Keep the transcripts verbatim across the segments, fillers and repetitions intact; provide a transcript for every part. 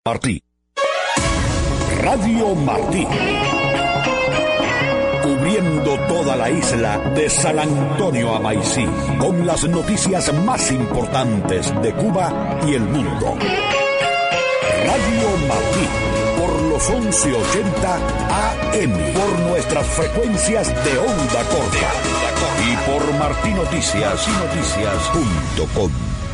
Martí. Radio Martí. Cubriendo toda la isla de San Antonio a Maicí, con las noticias más importantes de Cuba y el mundo. Radio Martí, por los once ochenta A M, por nuestras frecuencias de onda corta y por martí noticias punto com.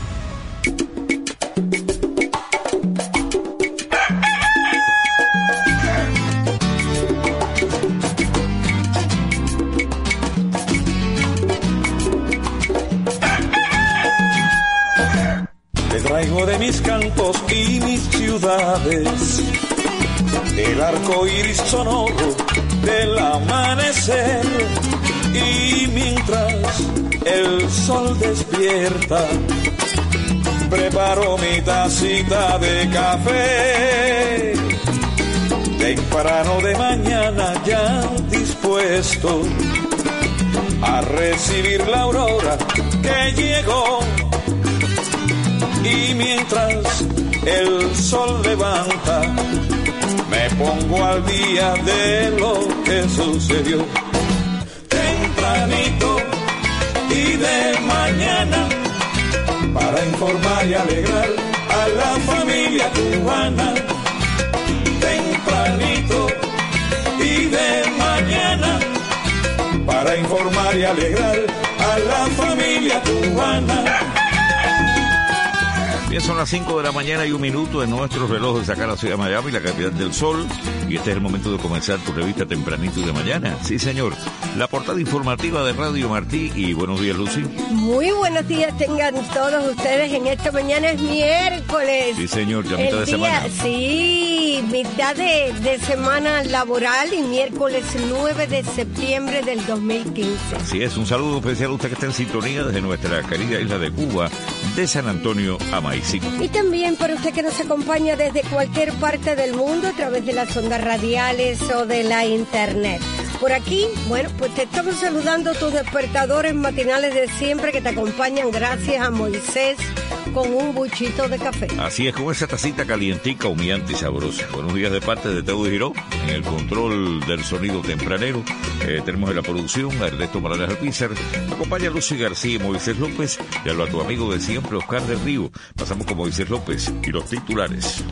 Traigo de mis cantos y mis ciudades, el arco iris sonoro del amanecer, y mientras el sol despierta, preparo mi tacita de café, temprano de mañana ya dispuesto a recibir la aurora que llegó. Y mientras el sol levanta, me pongo al día de lo que sucedió. Tempranito y de mañana, para informar y alegrar a la familia cubana. Tempranito y de mañana, para informar y alegrar a la familia cubana. Bien, son las cinco de la mañana y un minuto en nuestros relojes acá en la ciudad de Miami, la capital del sol, y este es el momento de comenzar tu revista tempranito y de mañana. Sí, señor, la portada informativa de Radio Martí. Y buenos días, Lucy. Muy buenos días tengan todos ustedes. En esta mañana es miércoles. Sí, señor, ya mitad el de día, semana. Sí, mitad de, de semana laboral y miércoles nueve de septiembre del dos mil quince. Así es, un saludo especial a usted que está en sintonía desde nuestra querida isla de Cuba, de San Antonio a Maicí. Y también para usted que nos acompaña desde cualquier parte del mundo a través de las ondas radiales o de la internet. Por aquí, bueno, pues te estamos saludando, tus despertadores matinales de siempre que te acompañan, gracias a Moisés, con un buchito de café. Así es, con esa tacita calientica, humeante y sabrosa. Buenos días de parte de Teudo Giró, en el control del sonido tempranero. Eh, tenemos en la producción a Ernesto Morales Alpizar, acompaña a Lucy García y Moisés López, y a lo a tu amigo de siempre, Oscar del Río. Pasamos con Moisés López y los titulares.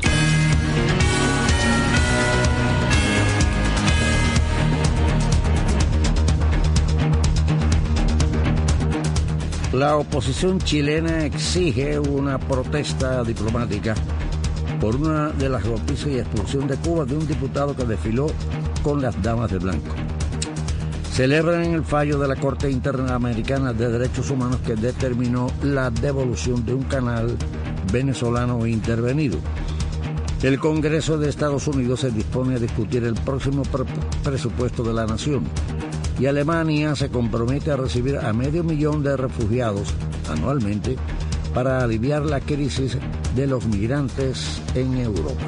La oposición chilena exige una protesta diplomática por una de las golpizas y expulsión de Cuba de un diputado que desfiló con las damas de blanco. Celebran el fallo de la Corte Interamericana de Derechos Humanos que determinó la devolución de un canal venezolano intervenido. El Congreso de Estados Unidos se dispone a discutir el próximo pre- presupuesto de la nación. Y Alemania se compromete a recibir a medio millón de refugiados anualmente para aliviar la crisis de los migrantes en Europa.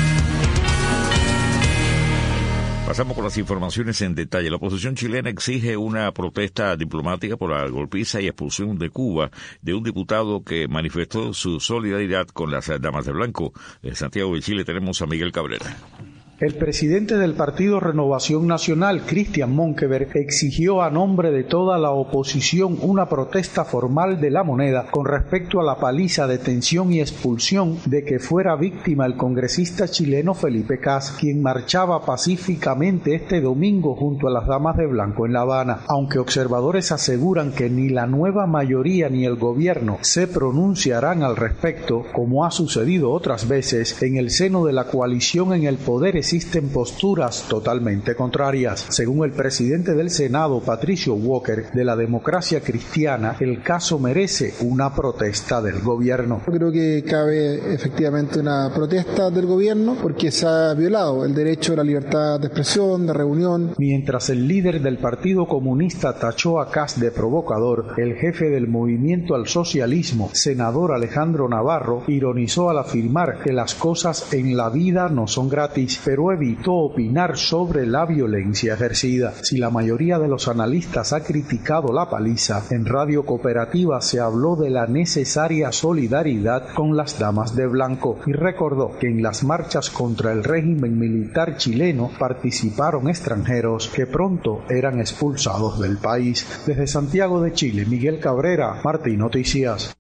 Pasamos con las informaciones en detalle. La oposición chilena exige una protesta diplomática por la golpiza y expulsión de Cuba de un diputado que manifestó su solidaridad con las damas de blanco. En Santiago de Chile tenemos a Miguel Cabrera. El presidente del Partido Renovación Nacional, Cristian Monkeberg, exigió a nombre de toda la oposición una protesta formal de La Moneda con respecto a la paliza, detención y expulsión de que fuera víctima el congresista chileno Felipe Cas, quien marchaba pacíficamente este domingo junto a las damas de blanco en La Habana. Aunque observadores aseguran que ni la nueva mayoría ni el gobierno se pronunciarán al respecto, como ha sucedido otras veces, en el seno de la coalición en el poder existen posturas totalmente contrarias. Según el presidente del Senado, Patricio Walker, de la Democracia Cristiana, el caso merece una protesta del gobierno. Yo creo que cabe efectivamente una protesta del gobierno porque se ha violado el derecho a la libertad de expresión, de reunión. Mientras el líder del Partido Comunista tachó a Cas de provocador, el jefe del Movimiento al Socialismo, senador Alejandro Navarro, ironizó al afirmar que las cosas en la vida no son gratis, pero pero evitó opinar sobre la violencia ejercida. Si la mayoría de los analistas ha criticado la paliza, en Radio Cooperativa se habló de la necesaria solidaridad con las damas de blanco y recordó que en las marchas contra el régimen militar chileno participaron extranjeros que pronto eran expulsados del país. Desde Santiago de Chile, Miguel Cabrera, Martín Noticias.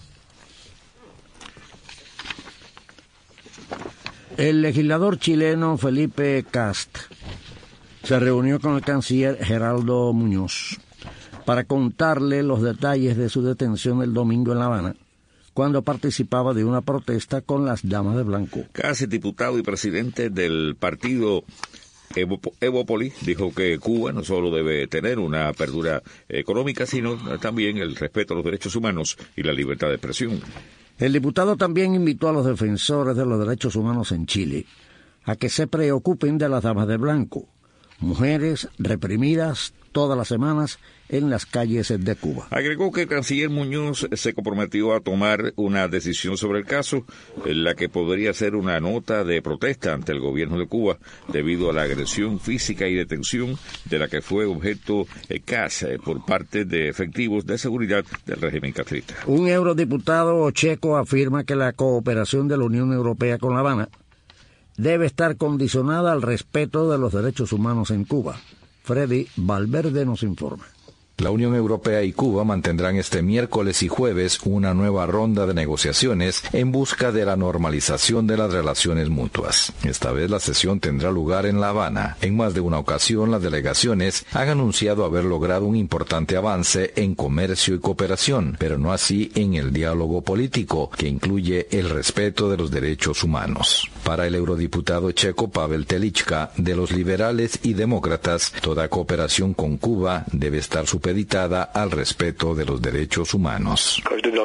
El legislador chileno Felipe Cast se reunió con el canciller Geraldo Muñoz para contarle los detalles de su detención el domingo en La Habana, cuando participaba de una protesta con las damas de blanco. Casi diputado y presidente del partido Evópoli dijo que Cuba no solo debe tener una apertura económica, sino también el respeto a los derechos humanos y la libertad de expresión. El diputado también invitó a los defensores de los derechos humanos en Chile a que se preocupen de las damas de blanco, mujeres reprimidas todas las semanas en las calles de Cuba. Agregó que el canciller Muñoz se comprometió a tomar una decisión sobre el caso, en la que podría ser una nota de protesta ante el gobierno de Cuba debido a la agresión física y detención de la que fue objeto el C A S por parte de efectivos de seguridad del régimen castrista. Un eurodiputado checo afirma que la cooperación de la Unión Europea con La Habana debe estar condicionada al respeto de los derechos humanos en Cuba. Freddy Valverde nos informa. La Unión Europea y Cuba mantendrán este miércoles y jueves una nueva ronda de negociaciones en busca de la normalización de las relaciones mutuas. Esta vez la sesión tendrá lugar en La Habana. En más de una ocasión, las delegaciones han anunciado haber logrado un importante avance en comercio y cooperación, pero no así en el diálogo político, que incluye el respeto de los derechos humanos. Para el eurodiputado checo Pavel Telička, de los liberales y demócratas, toda cooperación con Cuba debe estar supeditada al respeto de los derechos humanos.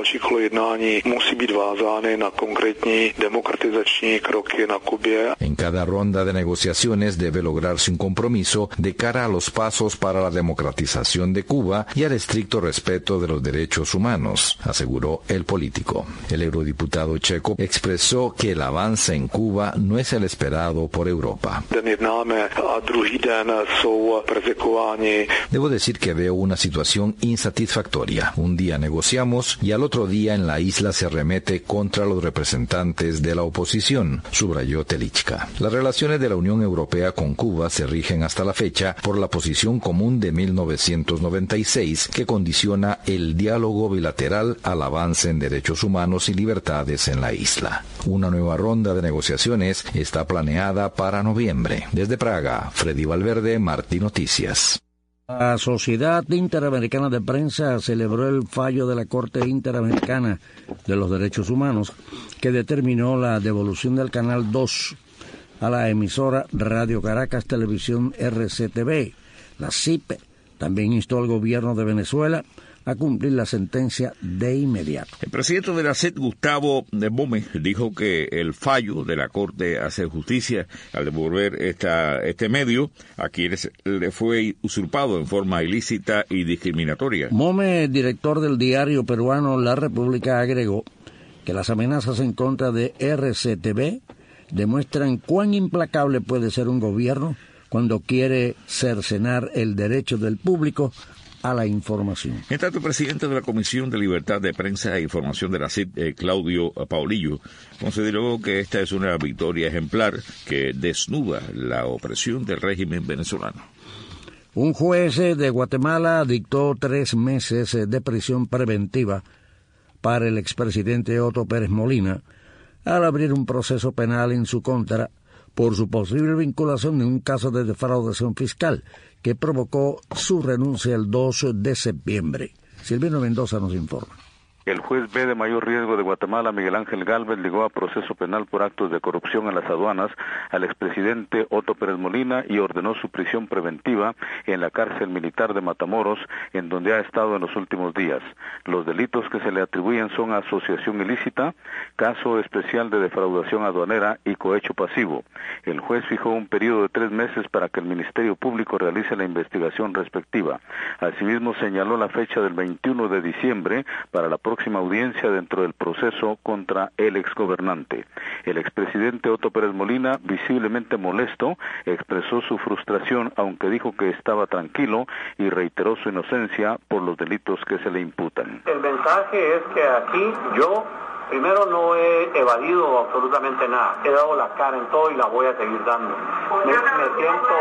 En cada ronda de negociaciones debe lograrse un compromiso de cara a los pasos para la democratización de Cuba y al estricto respeto de los derechos humanos, aseguró el político. El eurodiputado checo expresó que el avance en Cuba no es el esperado por Europa. Debo decir que veo una situación insatisfactoria. Un día negociamos y al otro día en la isla se arremete contra los representantes de la oposición, subrayó Telička. Las relaciones de la Unión Europea con Cuba se rigen hasta la fecha por la Posición Común de mil novecientos noventa y seis, que condiciona el diálogo bilateral al avance en derechos humanos y libertades en la isla. Una nueva ronda de negociaciones está planeada para noviembre. Desde Praga, Freddy Valverde, Martín Noticias. La Sociedad Interamericana de Prensa celebró el fallo de la Corte Interamericana de los Derechos Humanos que determinó la devolución del Canal dos a la emisora Radio Caracas Televisión R C T V. La C I P también instó al gobierno de Venezuela a cumplir la sentencia de inmediato. El presidente de la S E D, Gustavo Bome, dijo que el fallo de la Corte hace justicia al devolver esta, este medio a quienes le fue usurpado en forma ilícita y discriminatoria. Bome, director del diario peruano La República, agregó que las amenazas en contra de R C T V demuestran cuán implacable puede ser un gobierno cuando quiere cercenar el derecho del público a la información. En tanto, el presidente de la Comisión de Libertad de Prensa e Información de la C I D, eh, Claudio Paulillo, consideró que esta es una victoria ejemplar que desnuda la opresión del régimen venezolano. Un juez de Guatemala dictó tres meses de prisión preventiva para el expresidente Otto Pérez Molina al abrir un proceso penal en su contra por su posible vinculación en un caso de defraudación fiscal que provocó su renuncia el dos de septiembre. Silvino Mendoza nos informa. El juez B de mayor riesgo de Guatemala, Miguel Ángel Gálvez, ligó a proceso penal por actos de corrupción en las aduanas al expresidente Otto Pérez Molina y ordenó su prisión preventiva en la cárcel militar de Matamoros, en donde ha estado en los últimos días. Los delitos que se le atribuyen son asociación ilícita, caso especial de defraudación aduanera y cohecho pasivo. El juez fijó un periodo de tres meses para que el Ministerio Público realice la investigación respectiva. Asimismo, señaló la fecha del veintiuno de diciembre para la próxima próxima audiencia dentro del proceso contra el exgobernante. El expresidente Otto Pérez Molina, visiblemente molesto, expresó su frustración, aunque dijo que estaba tranquilo y reiteró su inocencia por los delitos que se le imputan. El mensaje es que aquí yo primero no he evadido absolutamente nada, he dado la cara en todo y la voy a seguir dando. Me, me siento,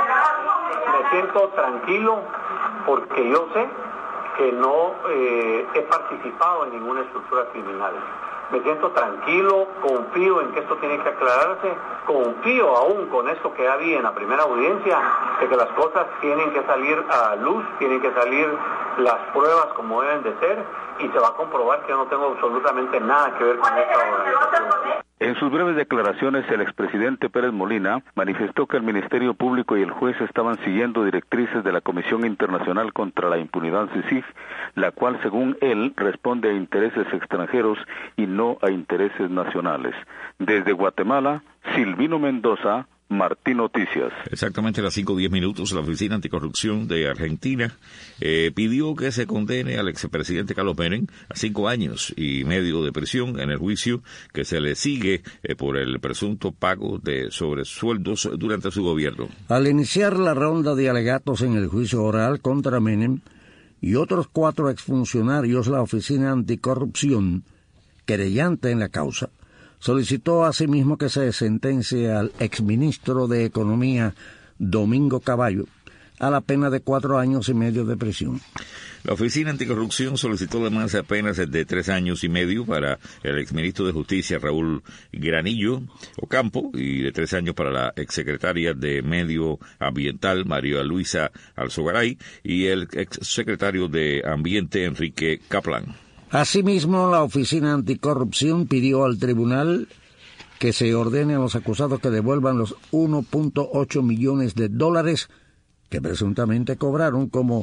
me siento tranquilo porque yo sé que no eh, he participado en ninguna estructura criminal. Me siento tranquilo, confío en que esto tiene que aclararse, confío aún con esto que había en la primera audiencia, de que las cosas tienen que salir a luz, tienen que salir las pruebas como deben de ser, y se va a comprobar que yo no tengo absolutamente nada que ver con esta organización. En sus breves declaraciones, el expresidente Pérez Molina manifestó que el Ministerio Público y el juez estaban siguiendo directrices de la Comisión Internacional contra la Impunidad, C I C I G, la cual, según él, responde a intereses extranjeros y no a intereses nacionales. Desde Guatemala, Silvino Mendoza, Martín Noticias. Exactamente a las cinco diez minutos, la Oficina Anticorrupción de Argentina eh, pidió que se condene al expresidente Carlos Menem a cinco años y medio de prisión en el juicio que se le sigue eh, por el presunto pago de sobresueldos durante su gobierno. Al iniciar la ronda de alegatos en el juicio oral contra Menem y otros cuatro exfuncionarios, la Oficina Anticorrupción, querellante en la causa, solicitó asimismo que se sentencie al exministro de Economía, Domingo Cavallo, a la pena de cuatro años y medio de prisión. La Oficina Anticorrupción solicitó además penas de tres años y medio para el exministro de Justicia, Raúl Granillo Ocampo, y de tres años para la exsecretaria de Medio Ambiental, María Luisa Alzogaray, y el exsecretario de Ambiente, Enrique Kaplan. Asimismo, la Oficina Anticorrupción pidió al tribunal que se ordene a los acusados que devuelvan los uno punto ocho millones de dólares que presuntamente cobraron como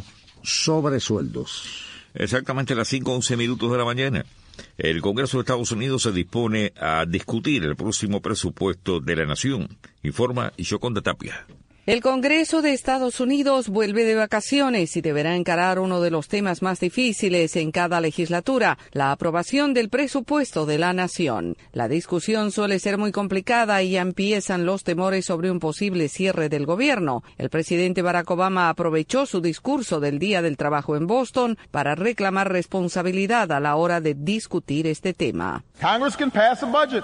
sobresueldos. Exactamente a las cinco once minutos de la mañana. El Congreso de Estados Unidos se dispone a discutir el próximo presupuesto de la nación, informa Yoconda Tapia. El Congreso de Estados Unidos vuelve de vacaciones y deberá encarar uno de los temas más difíciles en cada legislatura, la aprobación del presupuesto de la nación. La discusión suele ser muy complicada y ya empiezan los temores sobre un posible cierre del gobierno. El presidente Barack Obama aprovechó su discurso del Día del Trabajo en Boston para reclamar responsabilidad a la hora de discutir este tema. Congress can pass a budget.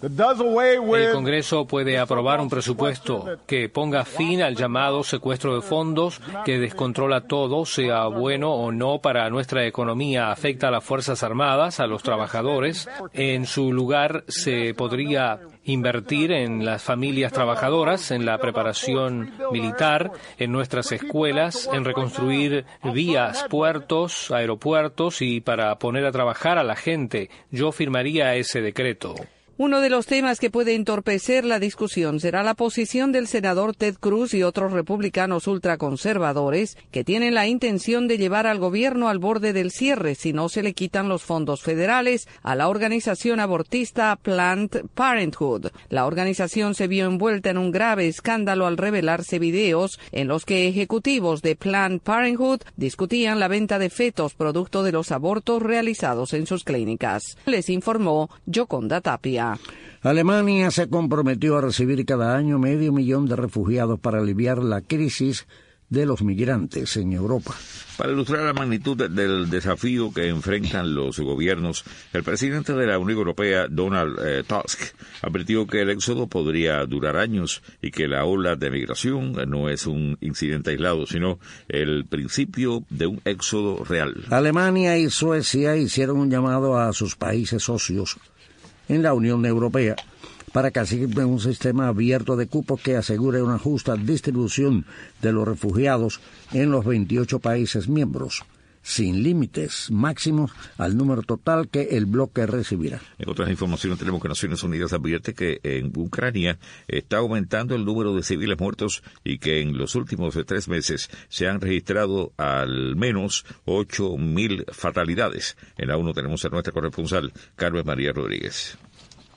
El Congreso puede aprobar un presupuesto que ponga fin al llamado secuestro de fondos, que descontrola todo, sea bueno o no para nuestra economía, afecta a las Fuerzas Armadas, a los trabajadores. En su lugar se podría invertir en las familias trabajadoras, en la preparación militar, en nuestras escuelas, en reconstruir vías, puertos, aeropuertos y para poner a trabajar a la gente. Yo firmaría ese decreto. Uno de los temas que puede entorpecer la discusión será la posición del senador Ted Cruz y otros republicanos ultraconservadores que tienen la intención de llevar al gobierno al borde del cierre si no se le quitan los fondos federales a la organización abortista Planned Parenthood. La organización se vio envuelta en un grave escándalo al revelarse videos en los que ejecutivos de Planned Parenthood discutían la venta de fetos producto de los abortos realizados en sus clínicas. Les informó Yoconda Tapia. Alemania se comprometió a recibir cada año medio millón de refugiados para aliviar la crisis de los migrantes en Europa. Para ilustrar la magnitud del desafío que enfrentan los gobiernos, el presidente de la Unión Europea, Donald eh, Tusk, advirtió que el éxodo podría durar años y que la ola de migración no es un incidente aislado, sino el principio de un éxodo real. Alemania y Suecia hicieron un llamado a sus países socios en la Unión Europea para que asignen un sistema abierto de cupos que asegure una justa distribución de los refugiados en los veintiocho países miembros, sin límites máximos al número total que el bloque recibirá. En otras informaciones tenemos que Naciones Unidas advierte que en Ucrania está aumentando el número de civiles muertos y que en los últimos tres meses se han registrado al menos ocho mil fatalidades. En la ONU tenemos a nuestra corresponsal, Carmen María Rodríguez.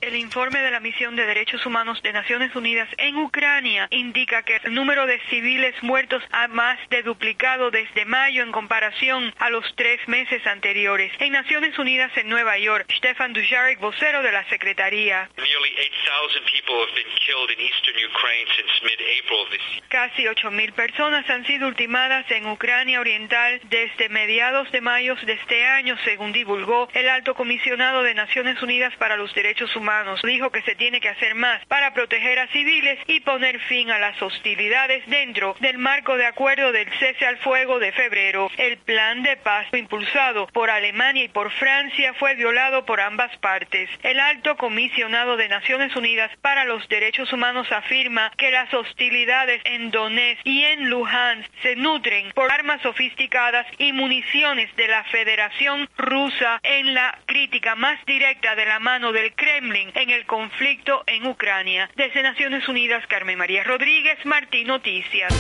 El informe de la Misión de Derechos Humanos de Naciones Unidas en Ucrania indica que el número de civiles muertos ha más de duplicado desde mayo en comparación a los tres meses anteriores. En Naciones Unidas en Nueva York, Stefan Dujarric, vocero de la Secretaría. Casi ocho mil personas han sido ultimadas en Ucrania Oriental desde mediados de mayo de este año, según divulgó el Alto Comisionado de Naciones Unidas para los Derechos Humanos. Dijo que se tiene que hacer más para proteger a civiles y poner fin a las hostilidades dentro del marco de acuerdo del cese al fuego de febrero. El plan de paz impulsado por Alemania y por Francia fue violado por ambas partes. El Alto Comisionado de Naciones Unidas para los Derechos Humanos afirma que las hostilidades en Donetsk y en Luhansk se nutren por armas sofisticadas y municiones de la Federación Rusa en la crítica más directa de la mano del Kremlin en el conflicto en Ucrania. Desde Naciones Unidas, Carmen María Rodríguez, Martín Noticias.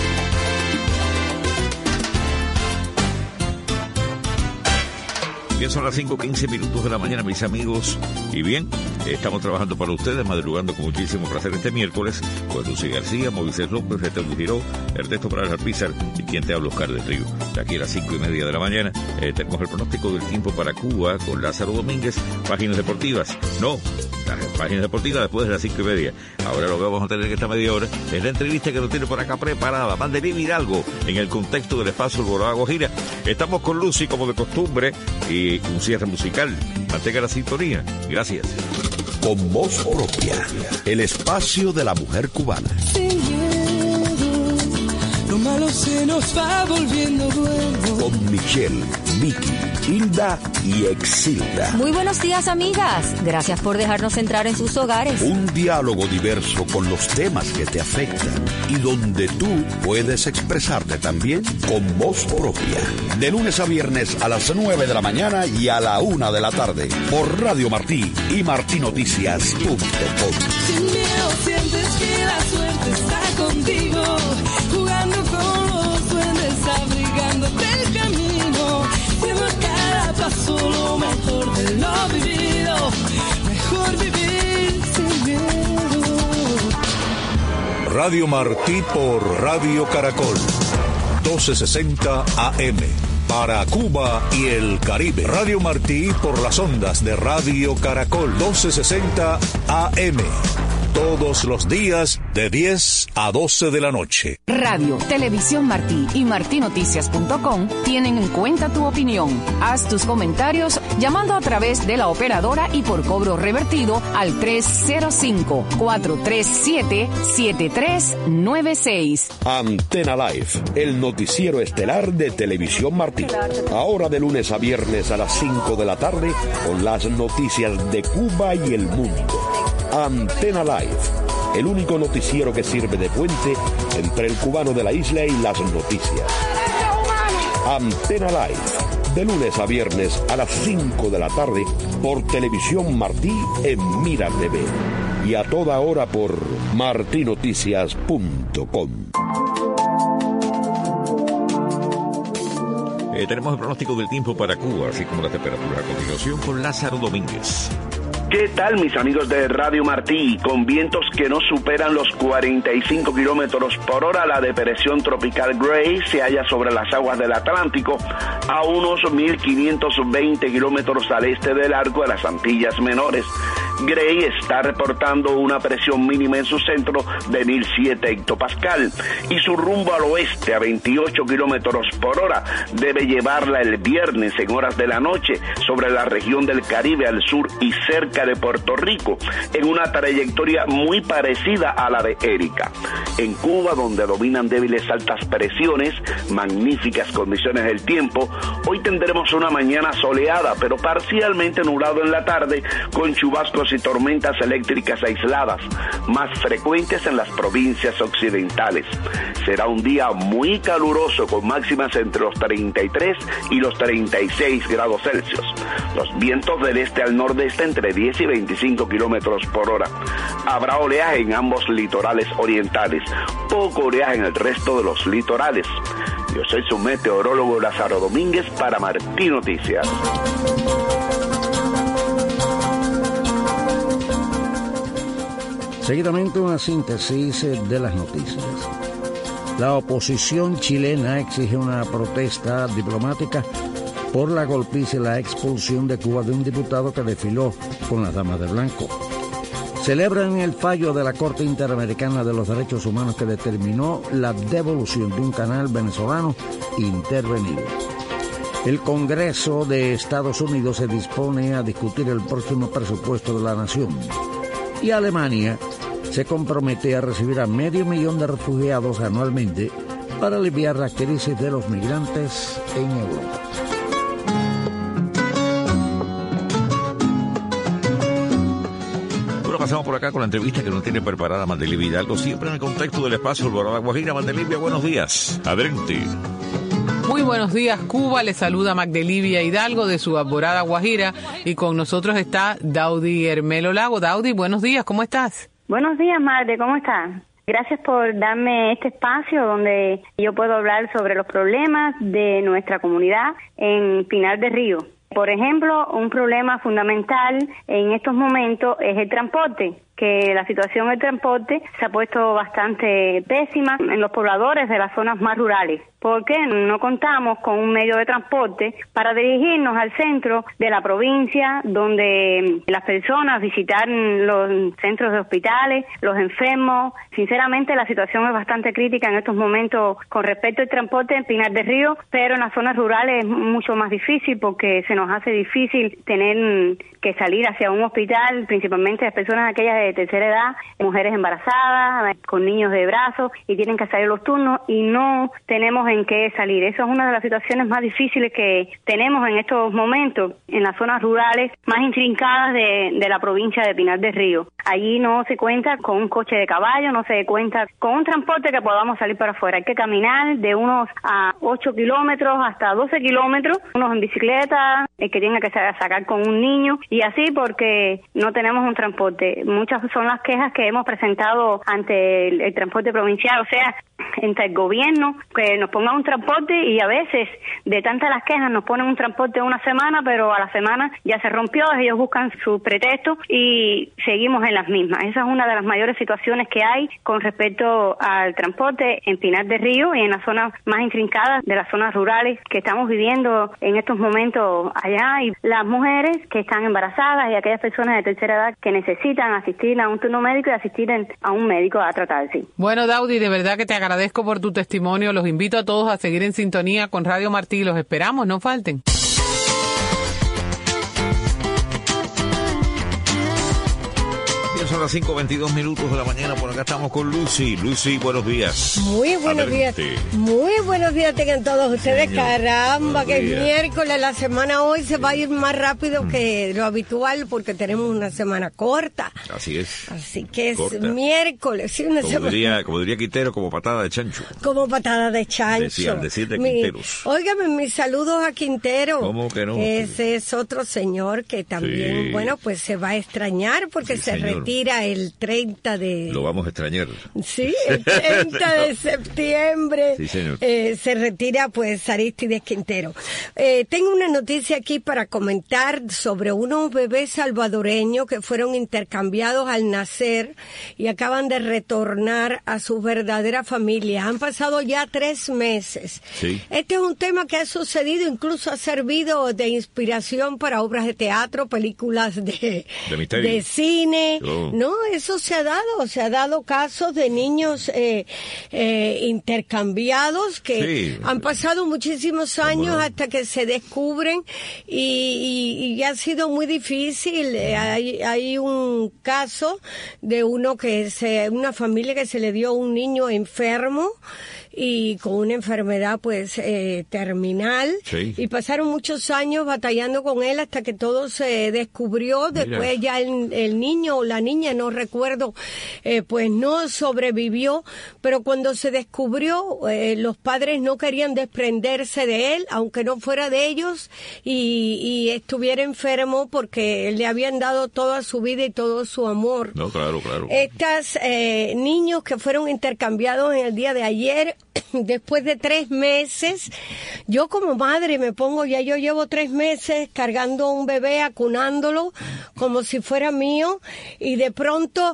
Bien, son las cinco quince minutos de la mañana, mis amigos. Y bien, estamos trabajando para ustedes, madrugando con muchísimo placer este miércoles, con Lucy García, Moisés López, Retedo Giró, Ernesto Morales Alpizar y quien te habla, Oscar del Río. De aquí a las cinco y media de la mañana eh, tenemos el pronóstico del tiempo para Cuba con Lázaro Domínguez, páginas deportivas. No, las páginas deportivas después de las cinco y media. Ahora lo que vamos a tener en esta media hora es la entrevista que nos tiene por acá preparada Mandelín algo en el contexto del espacio Alborada Guajira. Estamos con Lucy como de costumbre y un cierre musical. Mantenga la sintonía. Gracias. Con voz propia, el espacio de la mujer cubana. Sin miedo, lo malo se nos va volviendo bueno. Con Michelle, Vicky, Hilda y Exilda. Muy buenos días, amigas. Gracias por dejarnos entrar en sus hogares. Un diálogo diverso con los temas que te afectan y donde tú puedes expresarte también con voz propia. De lunes a viernes a las nueve de la mañana y a la una de la tarde por Radio Martí y martinoticias punto com. Sin miedo sientes que la suerte está contigo, jugando con los duendes, abrigándote el camino, siendo cada paso lo mejor de lo vivido, mejor vivir sin miedo. Radio Martí por Radio Caracol, doce sesenta A M. Para Cuba y el Caribe. Radio Martí por las ondas de Radio Caracol, doce sesenta A M. Todos los días de diez a doce de la noche. Radio, Televisión Martí y martinoticias punto com tienen en cuenta tu opinión. Haz tus comentarios llamando a través de la operadora y por cobro revertido al tres cero cinco, cuatro tres siete, siete tres nueve seis. Antena Live, el noticiero estelar de Televisión Martí. Ahora de lunes a viernes a las cinco de la tarde con las noticias de Cuba y el mundo. Antena Live, el único noticiero que sirve de puente entre el cubano de la isla y las noticias. Antena Live, de lunes a viernes a las cinco de la tarde por Televisión Martí en Mira T V y a toda hora por martinoticias punto com. Eh, tenemos el pronóstico del tiempo para Cuba, así como la temperatura a continuación con Lázaro Domínguez. ¿Qué tal, mis amigos de Radio Martí? Con vientos que no superan los cuarenta y cinco kilómetros por hora, la depresión tropical Gray se halla sobre las aguas del Atlántico a unos mil quinientos veinte kilómetros al este del arco de las Antillas Menores. Gray está reportando una presión mínima en su centro de mil siete hectopascal y su rumbo al oeste a veintiocho kilómetros por hora debe llevarla el viernes en horas de la noche sobre la región del Caribe al sur y cerca de Puerto Rico, en una trayectoria muy parecida a la de Erika. En Cuba, donde dominan débiles altas presiones, magníficas condiciones del tiempo, hoy tendremos una mañana soleada, pero parcialmente nublado en la tarde, con chubascos y tormentas eléctricas aisladas, más frecuentes en las provincias occidentales. Será un día muy caluroso, con máximas entre los treinta y tres y los treinta y seis grados Celsius. Los vientos del este al nordeste entre diez y veinticinco kilómetros por hora. Habrá oleaje en ambos litorales orientales, poco oleaje en el resto de los litorales. Yo soy su meteorólogo Lázaro Domínguez para Martí Noticias. Seguidamente una síntesis de las noticias. La oposición chilena exige una protesta diplomática por la golpiza y la expulsión de Cuba de un diputado que desfiló con las damas de blanco. Celebran el fallo de la Corte Interamericana de los Derechos Humanos que determinó la devolución de un canal venezolano intervenido. El Congreso de Estados Unidos se dispone a discutir el próximo presupuesto de la nación. Y Alemania se compromete a recibir a medio millón de refugiados anualmente para aliviar la crisis de los migrantes en Europa. Pasamos por acá con la entrevista que nos tiene preparada Mandelibia Hidalgo, siempre en el contexto del espacio Alborada Guajira. Mandelibia, buenos días. Adelante. Muy buenos días, Cuba. Les saluda Magdelibia Hidalgo de su Alborada Guajira y con nosotros está Daudi Hermelo Lago. Daudi, buenos días, ¿cómo estás? Buenos días, madre, ¿cómo estás? Gracias por darme este espacio donde yo puedo hablar sobre los problemas de nuestra comunidad en Pinar del Río. Por ejemplo, un problema fundamental en estos momentos es el transporte, que la situación del transporte se ha puesto bastante pésima en los pobladores de las zonas más rurales, porque no contamos con un medio de transporte para dirigirnos al centro de la provincia, donde las personas visitan los centros de hospitales, los enfermos. Sinceramente, la situación es bastante crítica en estos momentos con respecto al transporte en Pinar del Río, pero en las zonas rurales es mucho más difícil porque se nos hace difícil tener que salir hacia un hospital, principalmente las personas aquellas de tercera edad, mujeres embarazadas, con niños de brazos, y tienen que salir los turnos y no tenemos en qué salir. Eso es una de las situaciones más difíciles que tenemos en estos momentos en las zonas rurales más intrincadas de, de la provincia de Pinar del Río. Allí no se cuenta con un coche de caballo, no se cuenta con un transporte que podamos salir para afuera. Hay que caminar de unos a ocho kilómetros hasta doce kilómetros, unos en bicicleta, el que tenga que sacar con un niño, y así porque no tenemos un transporte. Muchas son las quejas que hemos presentado ante el, el transporte provincial, o sea, entre el gobierno, que nos ponga un transporte, y a veces de tantas las quejas nos ponen un transporte una semana, pero a la semana ya se rompió, ellos buscan su pretexto y seguimos en las mismas. Esa es una de las mayores situaciones que hay con respecto al transporte en Pinar del Río y en las zonas más intrincadas de las zonas rurales que estamos viviendo en estos momentos allá, y las mujeres que están embarazadas y aquellas personas de tercera edad que necesitan asistir a un turno médico y asistir a un médico a tratarse. Bueno, Daudi, de verdad que te agradezco por tu testimonio. Los invito a todos a seguir en sintonía con Radio Martí. Los esperamos, no falten. Son las cinco veintidós minutos de la mañana, por acá estamos con Lucy. Lucy, buenos días. Muy buenos Adelante. días. Muy buenos días tengan todos ustedes. Señor. Caramba, buenos que días. Es miércoles. La semana hoy se va a ir más rápido mm. que lo habitual porque tenemos una semana corta. Así es. Así que es corta. Miércoles. Sí, una como, semana... diría, como diría Quintero, como patada de chancho. Como patada de chancho. Decían, decir de Mi, Quinteros. Óigame, mis saludos a Quintero. ¿Cómo que no? Ese es otro señor que también, sí. bueno, pues se va a extrañar porque sí, se señor. retira el treinta de... Lo vamos a extrañar. Sí, el treinta de septiembre. Sí, señor. Eh, se retira, pues, Arístides Quintero. Eh, tengo una noticia aquí para comentar sobre unos bebés salvadoreños que fueron intercambiados al nacer y acaban de retornar a su verdadera familia. Han pasado ya tres meses. Sí. Este es un tema que ha sucedido, incluso ha servido de inspiración para obras de teatro, películas de, de, de cine. Oh. No, eso se ha dado, se ha dado casos de niños eh, eh, intercambiados que sí. han pasado muchísimos años hasta que se descubren y, y, y ha sido muy difícil. Hay, hay un caso de uno que se, una familia que se le dio un niño enfermo y con una enfermedad pues eh, terminal sí. y pasaron muchos años batallando con él hasta que todo se descubrió. Después Mira. ya el, el niño o la niña, no recuerdo, eh, pues no sobrevivió, pero cuando se descubrió eh, los padres no querían desprenderse de él, aunque no fuera de ellos y, y estuviera enfermo, porque le habían dado toda su vida y todo su amor. No, claro, claro. Estos eh, niños que fueron intercambiados en el día de ayer, después de tres meses, yo como madre me pongo, ya yo llevo tres meses cargando a un bebé, acunándolo como si fuera mío, y de pronto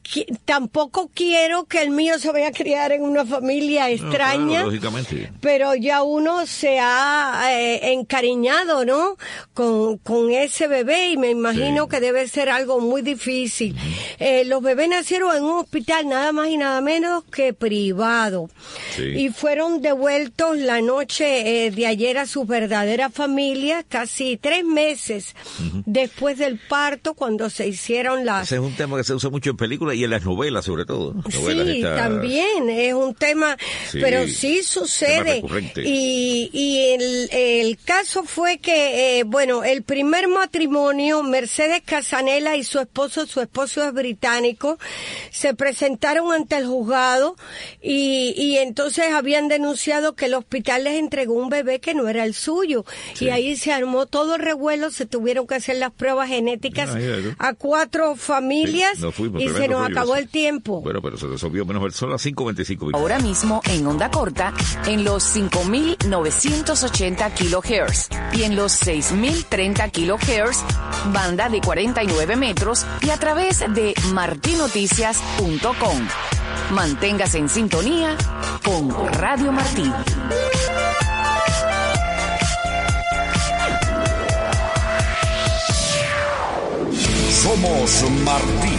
tampoco quiero que el mío se vaya a criar en una familia extraña. No, claro, lógicamente. Pero ya uno se ha eh, encariñado, ¿no? Con, con ese bebé y me imagino sí. que debe ser algo muy difícil. Uh-huh. Eh, los bebés nacieron en un hospital nada más y nada menos que privado. Sí. Y fueron devueltos la noche eh, de ayer a sus verdaderas familias, casi tres meses uh-huh. después del parto, cuando se hicieron las... Ese es un tema que se usa mucho en películas y en las novelas, sobre todo. Novelas sí, esta... también es un tema, sí, pero sí sucede. Y, y el, el caso fue que, eh, bueno, el primer matrimonio, Mercedes Casanela y su esposo, su esposo es británico, se presentaron ante el juzgado y, y entonces habían denunciado que el hospital les entregó un bebé que no era el suyo. Sí. Y ahí se armó todo el revuelo, se tuvieron que hacer las pruebas genéticas ah, a cuatro familias sí, no fuimos, y se nos acabó el tiempo. Bueno, pero se resolvió menos, son las cinco veinticinco minutos. Ahora mismo en onda corta, en los cinco mil novecientos ochenta kilohertz y en los seis mil treinta kilohertz, banda de cuarenta y nueve metros y a través de marti noticias punto com. Manténgase en sintonía con Radio Martí. Somos Martí.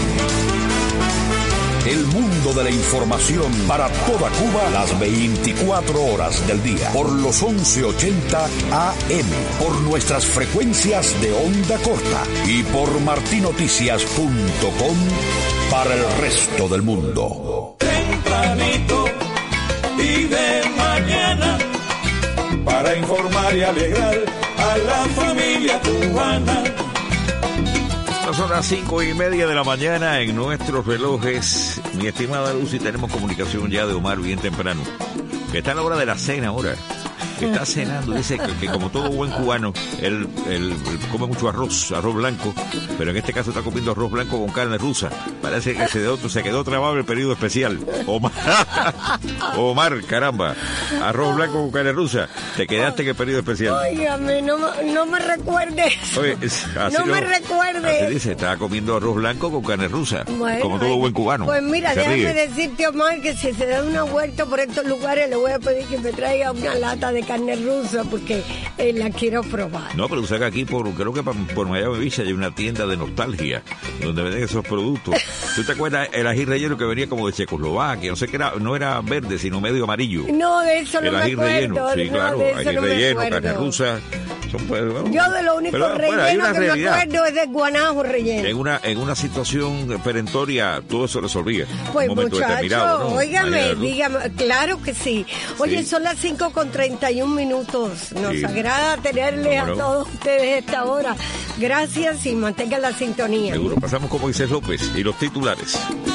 El mundo de la información para toda Cuba las veinticuatro horas del día. Por los once ochenta A M. Por nuestras frecuencias de onda corta. Y por marti noticias punto com para el resto del mundo. Tempranito y de mañana. Para informar y alegrar a la familia cubana. Son las cinco y media de la mañana en nuestros relojes. Mi estimada Lucy, tenemos comunicación ya de Omar bien temprano, que está a la hora de la cena ahora. Que está cenando, dice que, que como todo buen cubano, él, él, él come mucho arroz, arroz blanco, pero en este caso está comiendo arroz blanco con carne rusa. Parece que se quedó, se quedó trabado el periodo especial. Omar, Omar, caramba, arroz blanco con carne rusa, te quedaste en el periodo especial. Óigame, no, no me recuerdes. Oye, así no, no me recuerdes. Así dice, estaba comiendo arroz blanco con carne rusa, bueno, como todo buen cubano. Pues mira, déjame ríe. decirte, Omar, que si se da una vuelta por estos lugares, le voy a pedir que me traiga una lata de carne rusa porque eh, la quiero probar. No, pero tú sabes que aquí por, creo que por, por Miami Beach hay una tienda de nostalgia donde venden esos productos. ¿Tú te acuerdas el ají relleno que venía como de Checoslovaquia? No sé qué era, no era verde, sino medio amarillo. No, de eso el no ají me relleno, acuerdo. sí, no, claro, ají no relleno, carne rusa. Son, pues, bueno, yo de lo único pero, relleno bueno, que realidad. me acuerdo es de guanajo relleno. En una, en una situación perentoria todo eso resolvía. Pues un momento muchacho, ¿no? Óigame, dígame, claro que sí. Oye, sí. Son las cinco con treinta y un minutos. Nos sí. agrada tenerles no, no. a todos ustedes esta hora. Gracias y mantengan la sintonía. Seguro, pasamos con Moisés López y los titulares.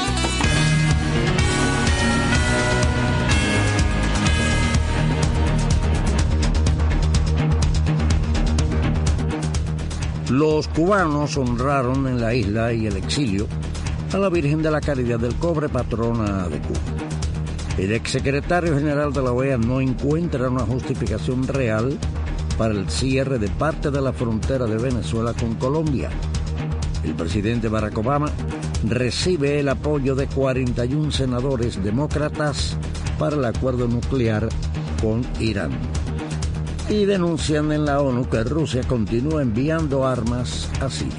Los cubanos honraron en la isla y el exilio a la Virgen de la Caridad del Cobre, patrona de Cuba. El exsecretario general de la O E A no encuentra una justificación real para el cierre de parte de la frontera de Venezuela con Colombia. El presidente Barack Obama recibe el apoyo de cuarenta y un senadores demócratas para el acuerdo nuclear con Irán. Y denuncian en la ONU que Rusia continúa enviando armas a Siria.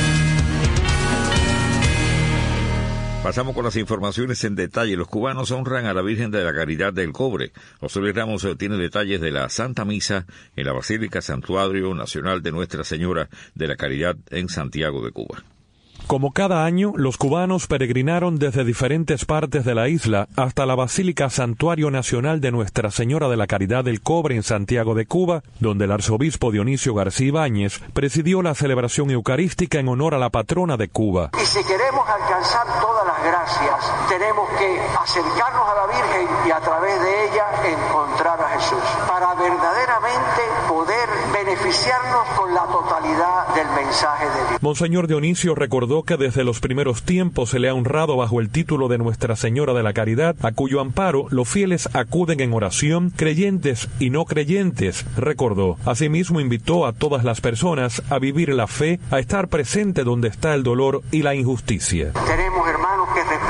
Pasamos con las informaciones en detalle. Los cubanos honran a la Virgen de la Caridad del Cobre. José Luis Ramos tiene detalles de la Santa Misa en la Basílica Santuario Nacional de Nuestra Señora de la Caridad en Santiago de Cuba. Como cada año, los cubanos peregrinaron desde diferentes partes de la isla hasta la Basílica Santuario Nacional de Nuestra Señora de la Caridad del Cobre en Santiago de Cuba, donde el arzobispo Dionisio García Ibáñez presidió la celebración eucarística en honor a la patrona de Cuba. Y si queremos alcanzar todas las gracias, tenemos que acercarnos a la Virgen y a través de ella encontrar a Jesús, para verdaderamente poder beneficiarnos con la totalidad del mensaje de Dios. Monseñor Dionisio recordó que desde los primeros tiempos se le ha honrado bajo el título de Nuestra Señora de la Caridad, a cuyo amparo los fieles acuden en oración, creyentes y no creyentes, recordó. Asimismo invitó a todas las personas a vivir la fe, a estar presente donde está el dolor y la injusticia. Tenemos hermanos que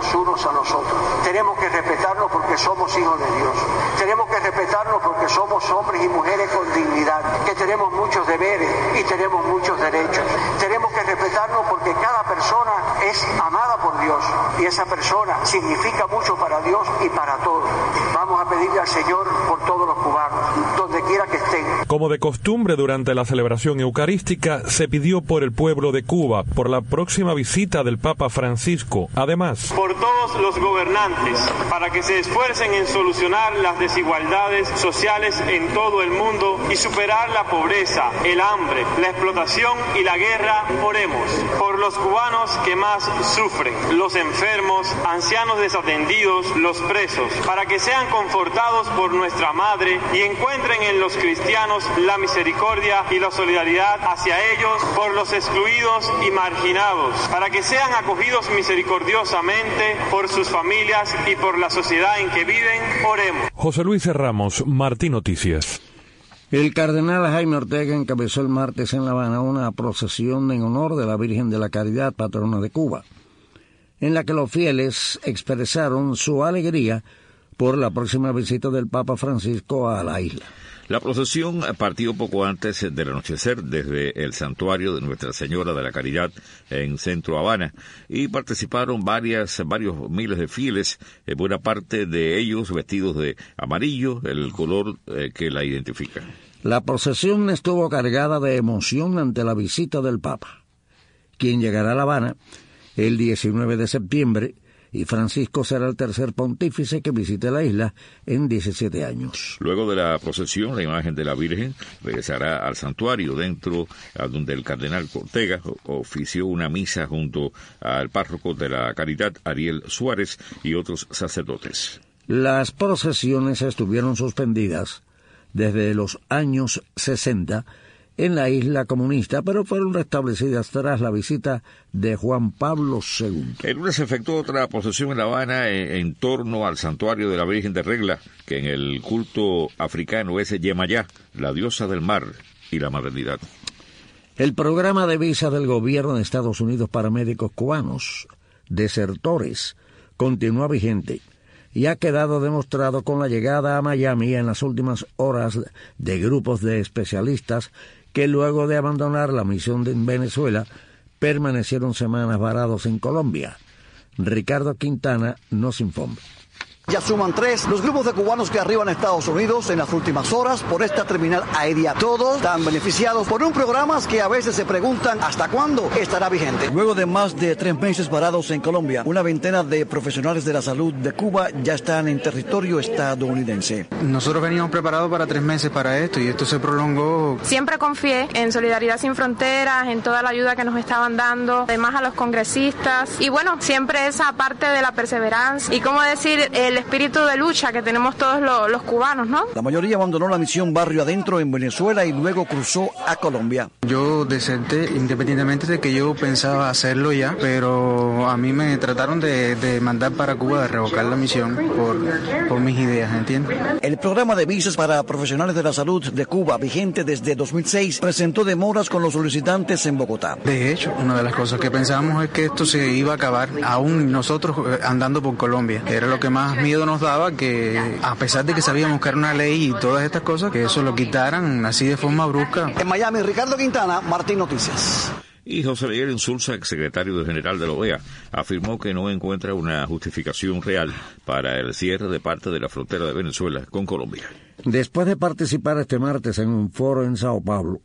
los unos a los otros. Tenemos que respetarnos porque somos hijos de Dios. Tenemos que respetarnos porque somos hombres y mujeres con dignidad, que tenemos muchos deberes y tenemos muchos derechos. Tenemos que respetarnos porque cada persona es amada por Dios y esa persona significa mucho para Dios y para todos. Vamos a pedirle al Señor por todos los cubanos, donde quiera que estén. Como de costumbre, durante la celebración eucarística se pidió por el pueblo de Cuba, por la próxima visita del Papa Francisco. Además, por todos los gobernantes, para que se esfuercen en solucionar las desigualdades sociales en todo el mundo y superar la pobreza, el hambre, la explotación y la guerra. Oremos por los cubanos que más sufren, los enfermos, ancianos desatendidos, los presos, para que sean confortados por nuestra Madre y encuentren en los cristianos la misericordia y la solidaridad hacia ellos, por los excluidos y marginados, para que sean acogidos misericordiosamente por sus familias y por la sociedad en que viven. Oremos. José Luis Ramos, Martí Noticias. El cardenal Jaime Ortega encabezó el martes en La Habana una procesión en honor de la Virgen de la Caridad, patrona de Cuba, en la que los fieles expresaron su alegría por la próxima visita del Papa Francisco a la isla. La procesión partió poco antes del anochecer desde el santuario de Nuestra Señora de la Caridad en Centro Habana y participaron varias, varios miles de fieles, eh, buena parte de ellos vestidos de amarillo, el color eh, que la identifica. La procesión estuvo cargada de emoción ante la visita del Papa, quien llegará a La Habana el diecinueve de septiembre, y Francisco será el tercer pontífice que visite la isla en diecisiete años. Luego de la procesión, la imagen de la Virgen regresará al santuario, dentro a donde el cardenal Ortega ofició una misa junto al párroco de la Caridad, Ariel Suárez, y otros sacerdotes. Las procesiones estuvieron suspendidas desde los años sesenta en la isla comunista, pero fueron restablecidas tras la visita de Juan Pablo segundo. El lunes se efectuó otra procesión en La Habana en, en torno al santuario de la Virgen de Regla, que en el culto africano es Yemayá, la diosa del mar y la maternidad. El programa de visas del gobierno de Estados Unidos para médicos cubanos, desertores, continúa vigente y ha quedado demostrado con la llegada a Miami en las últimas horas de grupos de especialistas que luego de abandonar la misión de Venezuela permanecieron semanas varados en Colombia. Ricardo Quintana nos informa. Ya suman tres los grupos de cubanos que arriban a Estados Unidos en las últimas horas por esta terminal aérea. Todos están beneficiados por un programa que a veces se preguntan hasta cuándo estará vigente. Luego de más de tres meses varados en Colombia, una veintena de profesionales de la salud de Cuba ya están en territorio estadounidense. Nosotros veníamos preparados para tres meses para esto y esto se prolongó. Siempre confié en Solidaridad Sin Fronteras, en toda la ayuda que nos estaban dando, además a los congresistas y bueno, siempre esa parte de la perseverancia y cómo decir el el espíritu de lucha que tenemos todos los, los cubanos, ¿no? La mayoría abandonó la misión barrio adentro en Venezuela y luego cruzó a Colombia. Yo deserté independientemente de que yo pensaba hacerlo ya, pero a mí me trataron de, de mandar para Cuba, de revocar la misión por, por mis ideas, ¿entiendes? El programa de visas para profesionales de la salud de Cuba, vigente desde dos mil seis, presentó demoras con los solicitantes en Bogotá. De hecho, una de las cosas que pensábamos es que esto se iba a acabar aún nosotros andando por Colombia. Era lo que más miedo nos daba, que a pesar de que sabíamos que era una ley y todas estas cosas, que eso lo quitaran así de forma brusca. En Miami, Ricardo Quintana, Martín Noticias. Y José Miguel Insulza, exsecretario general de la O E A, afirmó que no encuentra una justificación real para el cierre de parte de la frontera de Venezuela con Colombia. Después de participar este martes en un foro en Sao Paulo,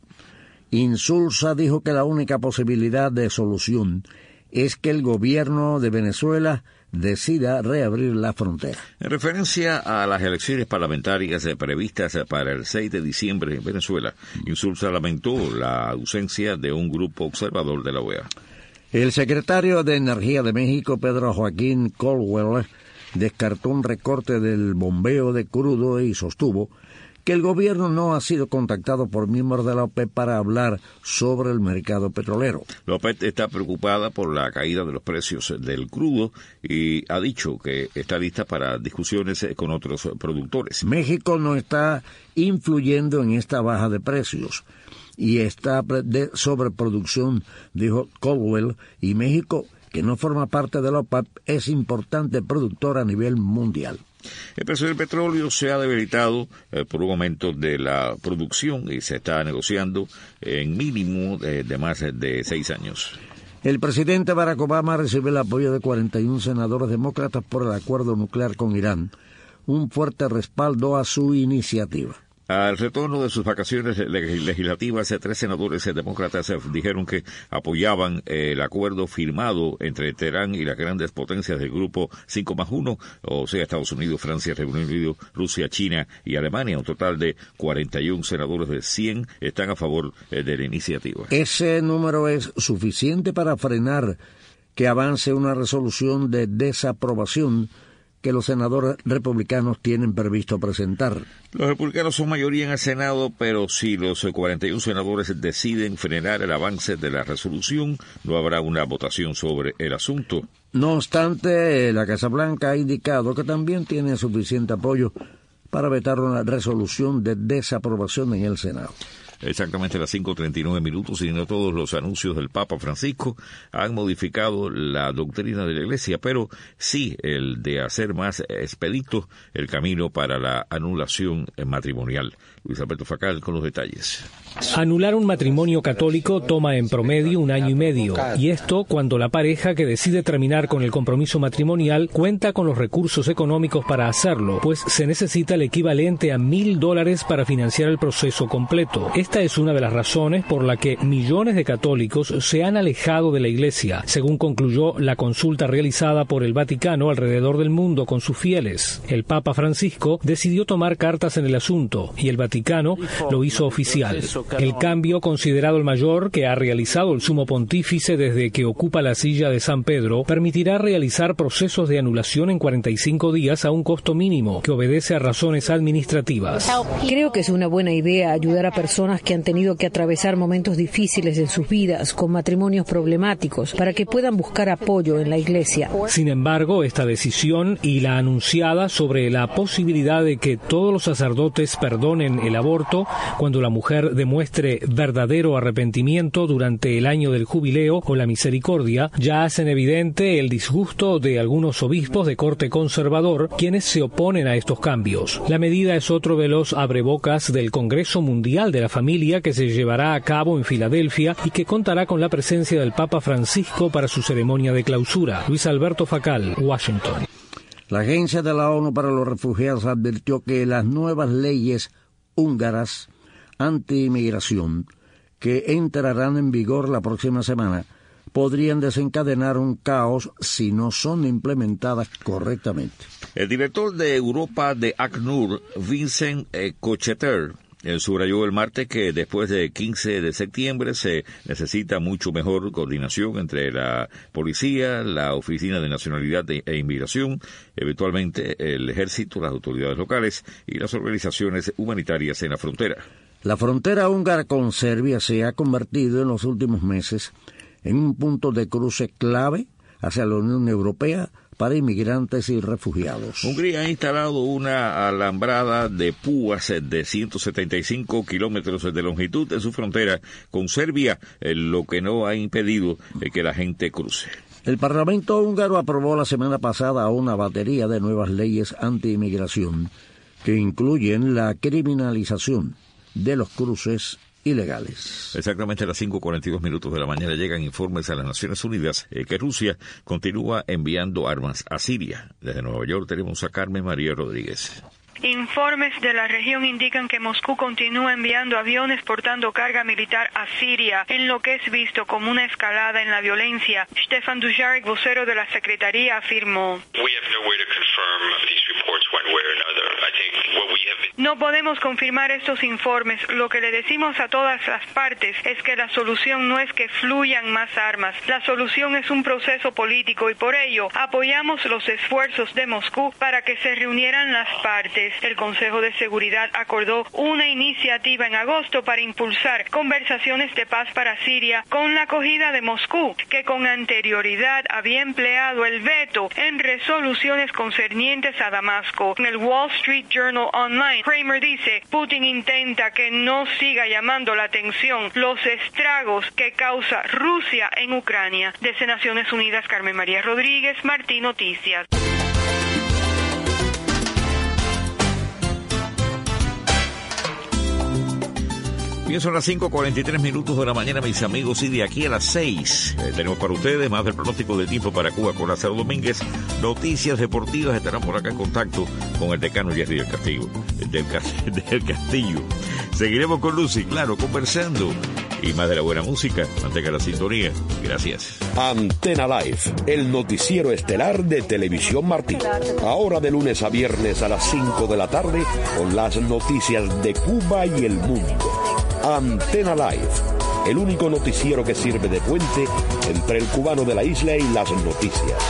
Insulza dijo que la única posibilidad de solución es que el gobierno de Venezuela decida reabrir la frontera. En referencia a las elecciones parlamentarias previstas para el seis de diciembre en Venezuela, Insulza lamentó la ausencia de un grupo observador de la O E A. El secretario de Energía de México, Pedro Joaquín Caldwell, descartó un recorte del bombeo de crudo y sostuvo que el gobierno no ha sido contactado por miembros de la OPEP para hablar sobre el mercado petrolero. La OPEP está preocupada por la caída de los precios del crudo y ha dicho que está lista para discusiones con otros productores. México no está influyendo en esta baja de precios y esta de sobreproducción, dijo Caldwell, y México que no forma parte de la OPEP, es importante productor a nivel mundial. El precio del petróleo se ha debilitado eh, por un aumento de la producción y se está negociando en mínimo de, de más de seis años. El presidente Barack Obama recibe el apoyo de cuarenta y uno senadores demócratas por el acuerdo nuclear con Irán, un fuerte respaldo a su iniciativa. Al retorno de sus vacaciones legislativas, tres senadores demócratas dijeron que apoyaban el acuerdo firmado entre Teherán y las grandes potencias del grupo cinco más uno, o sea, Estados Unidos, Francia, Reino Unido, Rusia, China y Alemania. Un total de cuarenta y uno senadores de cien están a favor de la iniciativa. Ese número es suficiente para frenar que avance una resolución de desaprobación que los senadores republicanos tienen previsto presentar. Los republicanos son mayoría en el Senado, pero si los cuarenta y uno senadores deciden frenar el avance de la resolución, no habrá una votación sobre el asunto. No obstante, la Casa Blanca ha indicado que también tiene suficiente apoyo para vetar una resolución de desaprobación en el Senado. Exactamente a las cinco treinta y nueve minutos, y no todos los anuncios del Papa Francisco han modificado la doctrina de la Iglesia, pero sí el de hacer más expedito el camino para la anulación matrimonial. Luis Alberto Facal con los detalles. Anular un matrimonio católico toma en promedio un año y medio, y esto cuando la pareja que decide terminar con el compromiso matrimonial cuenta con los recursos económicos para hacerlo, pues se necesita el equivalente a mil dólares para financiar el proceso completo. Esta es una de las razones por la que millones de católicos se han alejado de la Iglesia, según concluyó la consulta realizada por el Vaticano alrededor del mundo con sus fieles. El Papa Francisco decidió tomar cartas en el asunto, y el Vaticano lo hizo oficial. El cambio, considerado el mayor que ha realizado el sumo pontífice desde que ocupa la silla de San Pedro, permitirá realizar procesos de anulación en cuarenta y cinco días a un costo mínimo, que obedece a razones administrativas. Creo que es una buena idea ayudar a personas que han tenido que atravesar momentos difíciles en sus vidas, con matrimonios problemáticos, para que puedan buscar apoyo en la Iglesia. Sin embargo, esta decisión y la anunciada sobre la posibilidad de que todos los sacerdotes perdonen el aborto cuando la mujer demuestre verdadero arrepentimiento durante el año del jubileo o la misericordia, ya hacen evidente el disgusto de algunos obispos de corte conservador, quienes se oponen a estos cambios. La medida es otro de los abrebocas del Congreso Mundial de la Familia, que se llevará a cabo en Filadelfia y que contará con la presencia del Papa Francisco para su ceremonia de clausura. Luis Alberto Facal, Washington. La Agencia de la ONU para los Refugiados advirtió que las nuevas leyes húngaras anti-inmigración, que entrarán en vigor la próxima semana, podrían desencadenar un caos si no son implementadas correctamente. El director de Europa de ACNUR, Vincent eh, Cocheter, Él subrayó el martes que después del quince de septiembre se necesita mucho mejor coordinación entre la policía, la Oficina de Nacionalidad e Inmigración, eventualmente el ejército, las autoridades locales y las organizaciones humanitarias en la frontera. La frontera húngara con Serbia se ha convertido en los últimos meses en un punto de cruce clave hacia la Unión Europea para inmigrantes y refugiados. Hungría ha instalado una alambrada de púas de ciento setenta y cinco kilómetros de longitud en su frontera con Serbia, lo que no ha impedido que la gente cruce. El Parlamento húngaro aprobó la semana pasada una batería de nuevas leyes anti-inmigración que incluyen la criminalización de los cruces ilegales. Exactamente a las cinco cuarenta y dos minutos de la mañana llegan informes a las Naciones Unidas eh, que Rusia continúa enviando armas a Siria. Desde Nueva York tenemos a Carmen María Rodríguez. Informes de la región indican que Moscú continúa enviando aviones portando carga militar a Siria, en lo que es visto como una escalada en la violencia. Stefan Dujarric, vocero de la Secretaría, afirmó: No podemos confirmar estos informes. Lo que le decimos a todas las partes es que la solución no es que fluyan más armas. La solución es un proceso político y por ello apoyamos los esfuerzos de Moscú para que se reunieran las partes. El Consejo de Seguridad acordó una iniciativa en agosto para impulsar conversaciones de paz para Siria con la acogida de Moscú, que con anterioridad había empleado el veto en resoluciones concernientes a Damasco. En el Wall Street Journal Online, Kramer dice, Putin intenta que no siga llamando la atención los estragos que causa Rusia en Ucrania. Desde Naciones Unidas, Carmen María Rodríguez, Martí Noticias. Bien, son las cinco cuarenta y tres minutos de la mañana, mis amigos, y de aquí a las seis eh, tenemos para ustedes más del pronóstico del tiempo para Cuba con Lázaro Domínguez. Noticias deportivas, estarán por acá en contacto con el decano Jerry del Castillo. Del, del Castillo. Seguiremos con Lucy, claro, conversando. Y más de la buena música, mantenga la sintonía. Gracias. Antena Live, el noticiero estelar de Televisión Martí. Ahora de lunes a viernes a las cinco de la tarde con las noticias de Cuba y el mundo. Antena Live, el único noticiero que sirve de puente entre el cubano de la isla y las noticias.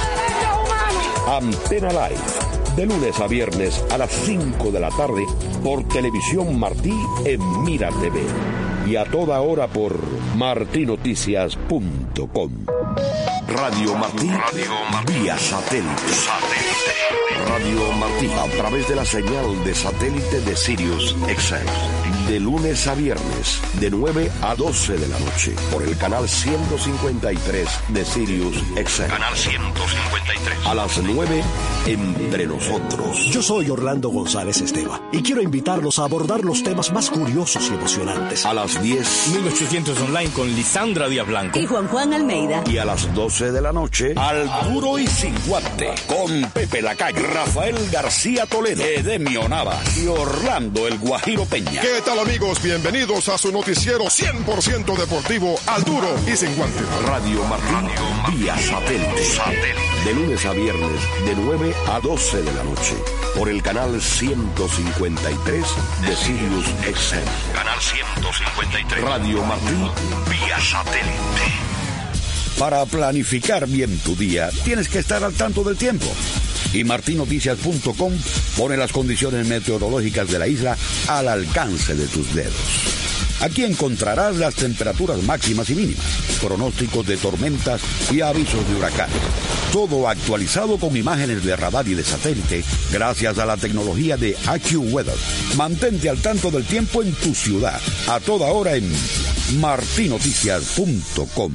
Antena Live, de lunes a viernes a las cinco de la tarde por Televisión Martí en Mira T V. Y a toda hora por martinoticias punto com. Radio Martí, Radio Martí, vía satélite. satélite. Radio Martí, a través de la señal de satélite de Sirius X M. De lunes a viernes, de nueve a doce de la noche, por el canal ciento cincuenta y tres de Sirius X M. Canal ciento cincuenta y tres. A las nueve, Entre Nosotros. Yo soy Orlando González Esteva y quiero invitarlos a abordar los temas más curiosos y emocionantes. A las diez, mil ochocientos Online con Lisandra Díaz Blanco y Juan Juan Almeida. Y a las doce de la noche, Al Duro y Sin Guante, con Pepe Lacayo, Rafael García Toledo, Edemio Navas y Orlando El Guajiro Peña. ¿Qué tal, amigos? Bienvenidos a su noticiero cien por ciento deportivo, Al Duro y Sin Guante. Radio Martí, vía satélite. satélite. De lunes a viernes, de nueve a doce de la noche, por el canal ciento cincuenta y tres de Sirius X M. Canal ciento cincuenta y tres. Radio Martí, vía satélite. Para planificar bien tu día, tienes que estar al tanto del tiempo. Y martinoticias punto com pone las condiciones meteorológicas de la isla al alcance de tus dedos. Aquí encontrarás las temperaturas máximas y mínimas, pronósticos de tormentas y avisos de huracanes. Todo actualizado con imágenes de radar y de satélite gracias a la tecnología de AccuWeather. Mantente al tanto del tiempo en tu ciudad, a toda hora en martinoticias punto com.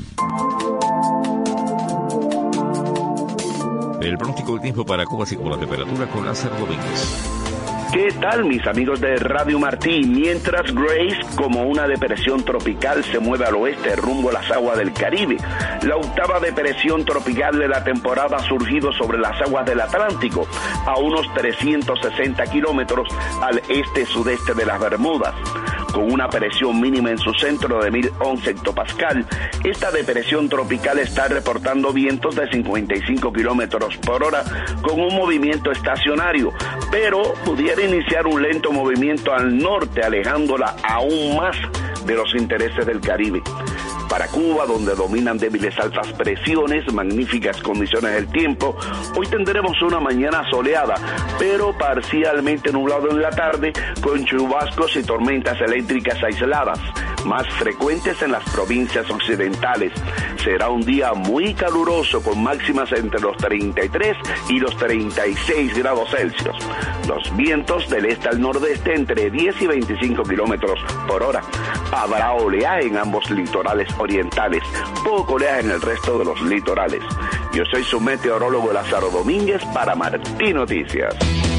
El pronóstico del tiempo para Cuba, así como la temperatura, con Lázaro Domínguez. ¿Qué tal, mis amigos de Radio Martí? Mientras Grace, como una depresión tropical, se mueve al oeste rumbo a las aguas del Caribe, la octava depresión tropical de la temporada ha surgido sobre las aguas del Atlántico, a unos trescientos sesenta kilómetros al este-sudeste de las Bermudas. Con una presión mínima en su centro de mil once hectopascal, esta depresión tropical está reportando vientos de cincuenta y cinco kilómetros por hora con un movimiento estacionario, pero pudiera iniciar un lento movimiento al norte, alejándola aún más de los intereses del Caribe. Para Cuba, donde dominan débiles altas presiones, magníficas condiciones del tiempo, hoy tendremos una mañana soleada, pero parcialmente nublado en la tarde, con chubascos y tormentas eléctricas aisladas, más frecuentes en las provincias occidentales. Será un día muy caluroso, con máximas entre los treinta y tres y los treinta y seis grados Celsius. Los vientos del este al nordeste entre diez y veinticinco kilómetros por hora. Habrá oleaje en ambos litorales orientales, poco oleaje en el resto de los litorales. Yo soy su meteorólogo Lázaro Domínguez para Martí Noticias.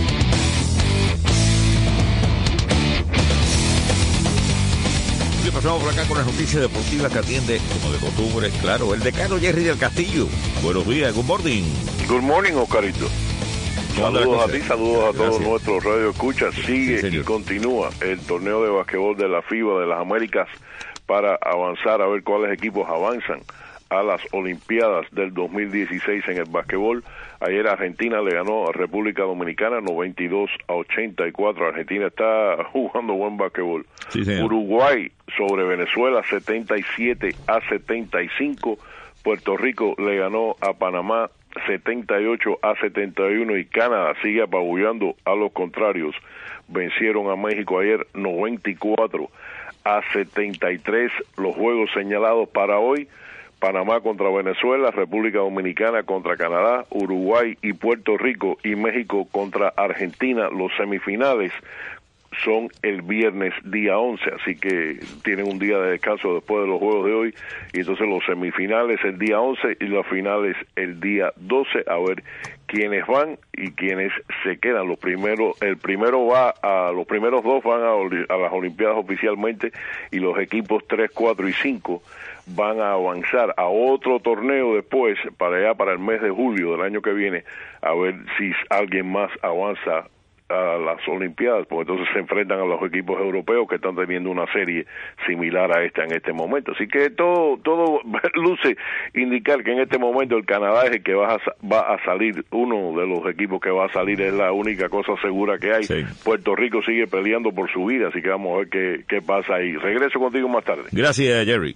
Pasamos por acá con las noticias deportivas que atiende, como de costumbre, claro, el decano Jerry del Castillo. Buenos días, good morning. Good morning, Oscarito. Saludos a ti, saludos a todos nuestros radioescuchas. Sigue sí, y continúa el torneo de basquetbol de la FIBA de las Américas para avanzar a ver cuáles equipos avanzan a las Olimpiadas del dos mil dieciséis en el basquetbol. Ayer Argentina le ganó a República Dominicana noventa y dos a ochenta y cuatro. Argentina está jugando buen basquetbol. Sí, Uruguay sobre Venezuela setenta y siete a setenta y cinco. Puerto Rico le ganó a Panamá setenta y ocho a setenta y uno y Canadá sigue apabullando a los contrarios. Vencieron a México ayer noventa y cuatro a setenta y tres. Los juegos señalados para hoy: Panamá contra Venezuela, República Dominicana contra Canadá, Uruguay y Puerto Rico y México contra Argentina, los semifinales. son el viernes día once, así que tienen un día de descanso después de los juegos de hoy, y entonces los semifinales el día once y los finales el día doce, a ver quiénes van y quiénes se quedan. Los primeros, el primero va a, los primeros dos van a, a las Olimpiadas oficialmente, y los equipos tres, cuatro y cinco van a avanzar a otro torneo después, para allá para el mes de julio del año que viene, a ver si alguien más avanza a las Olimpiadas, porque entonces se enfrentan a los equipos europeos que están teniendo una serie similar a esta en este momento. Así que todo todo luce indicar que en este momento el Canadá es el que va a, va a salir, uno de los equipos que va a salir, es la única cosa segura que hay. Sí. Puerto Rico sigue peleando por su vida, así que vamos a ver qué, qué pasa ahí. Regreso contigo más tarde. Gracias, Jerry.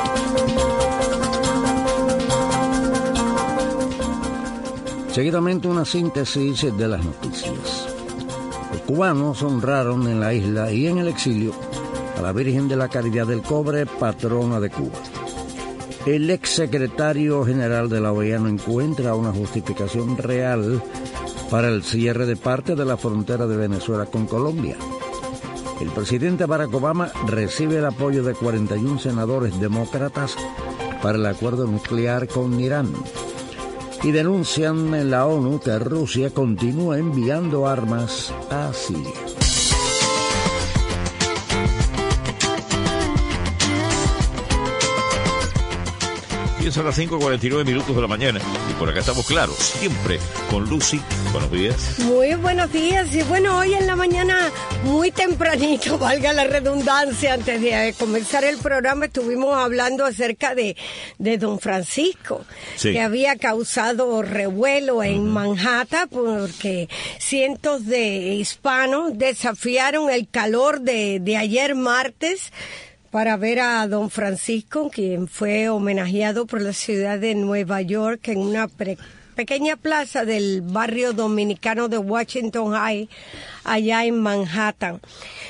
Seguidamente una síntesis de las noticias. Los cubanos honraron en la isla y en el exilio a la Virgen de la Caridad del Cobre, patrona de Cuba. El exsecretario general de la O E A no encuentra una justificación real para el cierre de parte de la frontera de Venezuela con Colombia. El presidente Barack Obama recibe el apoyo de cuarenta y uno senadores demócratas para el acuerdo nuclear con Irán. Y denuncian en la ONU que Rusia continúa enviando armas a Siria. Y son las cinco cuarenta y nueve minutos de la mañana. Y por acá estamos claros, siempre con Lucy. Buenos días. Muy buenos días. Y bueno, hoy en la mañana, muy tempranito, valga la redundancia, antes de comenzar el programa, estuvimos hablando acerca de, de Don Francisco, sí, que había causado revuelo en uh-huh. Manhattan, porque cientos de hispanos desafiaron el calor de, de ayer martes para ver a Don Francisco, quien fue homenajeado por la ciudad de Nueva York en una pre- pequeña plaza del barrio dominicano de Washington High, allá en Manhattan.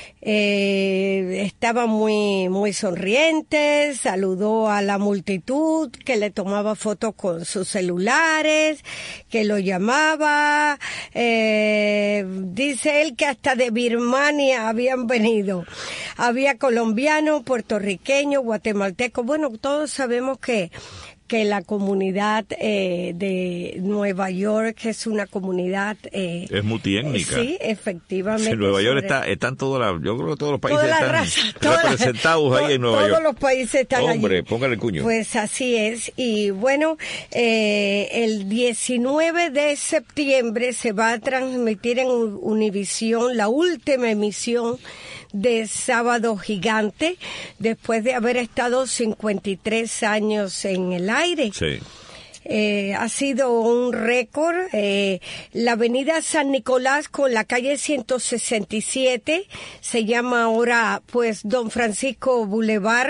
Eh, estaba muy muy sonriente, saludó a la multitud que le tomaba fotos con sus celulares, que lo llamaba, eh, dice él que hasta de Birmania habían venido, había colombianos, puertorriqueños, guatemaltecos, bueno, todos sabemos que que la comunidad eh, de Nueva York es una comunidad eh, es multiétnica. Sí, efectivamente. En Nueva York está, están todos la, yo creo que todos los países están raza, representados la, ahí en Nueva todos York. Todos los países están allí. Hombre, póngale el cuño. Pues así es. Y bueno, eh, el diecinueve de septiembre se va a transmitir en Univisión la última emisión de Sábado Gigante, después de haber estado cincuenta y tres años en el aire. Sí. Eh, ha sido un récord. Eh, la avenida San Nicolás con la calle ciento sesenta y siete se llama ahora pues Don Francisco Boulevard.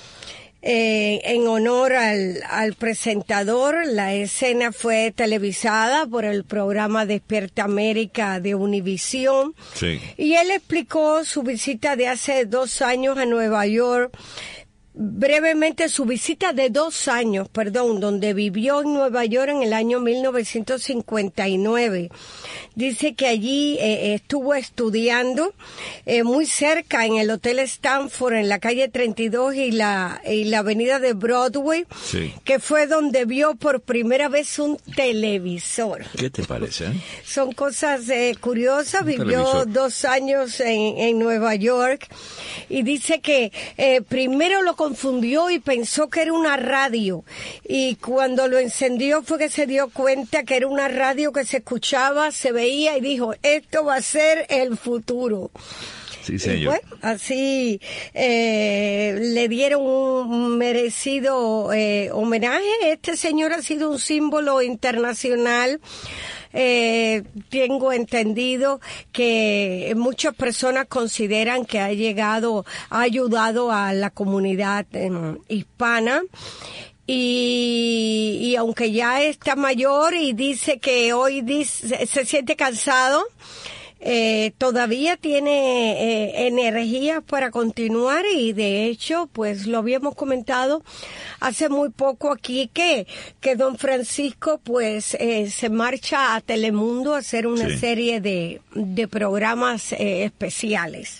Eh, en honor al, al presentador, la escena fue televisada por el programa Despierta América de Univisión. Sí. Y él explicó su visita de hace dos años a Nueva York. Brevemente, su visita de dos años, perdón, donde vivió en Nueva York en el año mil novecientos cincuenta y nueve. Dice que allí eh, estuvo estudiando eh, muy cerca en el Hotel Stanford, en la calle treinta y dos y la, y la avenida de Broadway, sí, que fue donde vio por primera vez un televisor. ¿Qué te parece? Eh? Son cosas eh, curiosas. Un Vivió televisor. dos años en, en Nueva York y dice que eh, primero lo confundió y pensó que era una radio, y cuando lo encendió fue que se dio cuenta que era una radio que se escuchaba, se veía, y dijo, esto va a ser el futuro. Sí, señor. Y bueno, así eh, le dieron un merecido eh, homenaje. Este señor ha sido un símbolo internacional. Eh, tengo entendido que muchas personas consideran que ha llegado, ha ayudado a la comunidad eh, hispana. Y, y aunque ya está mayor y dice que hoy dice, se siente cansado, eh, todavía tiene eh, energía para continuar y de hecho, pues lo habíamos comentado hace muy poco aquí que, que don Francisco pues eh, se marcha a Telemundo a hacer una sí. serie de, de programas eh, especiales.